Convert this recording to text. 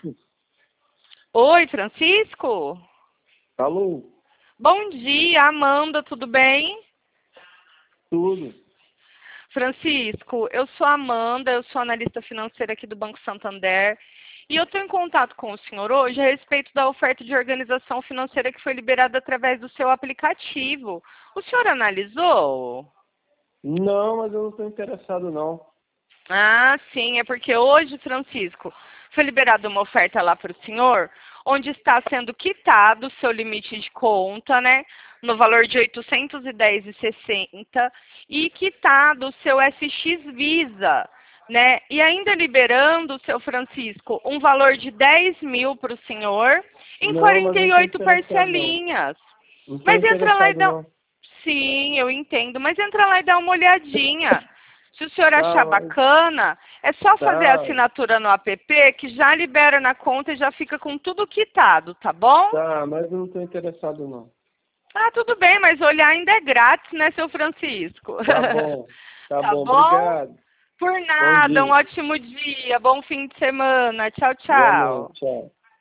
Oi, Francisco? Alô? Bom dia, Amanda, tudo bem? Tudo? Francisco, eu sou a Amanda, eu sou analista financeira aqui do Banco Santander e eu estou em contato com o senhor hoje a respeito da oferta de organização financeira que foi liberada através do seu aplicativo. O senhor analisou? Não, mas eu não estou interessado, não. Ah, sim, é porque hoje, Francisco, foi liberada uma oferta lá para o senhor, onde está sendo quitado o seu limite de conta, né, no valor de R$ 810,60 e quitado o seu FX Visa, né, e ainda liberando, seu Francisco, um valor de 10 mil para o senhor em Não, mas não estou 48 interessado, não. parcelinhas. Não estou Mas entra lá e interessado, dá... não. Sim, eu entendo, mas entra lá e dá uma olhadinha. Se o senhor achar Tá, bacana, é só fazer a tá, assinatura no app que já libera na conta e já fica com tudo quitado, tá bom? tá, mas eu não estou interessado, não. Ah, tudo bem, mas olhar ainda é grátis, né, seu Francisco? Tá Tá bom, bom? obrigado. Por Bom nada, um dia. ótimo dia, bom fim de semana. Tchau, Igualmente, tchau. tchau.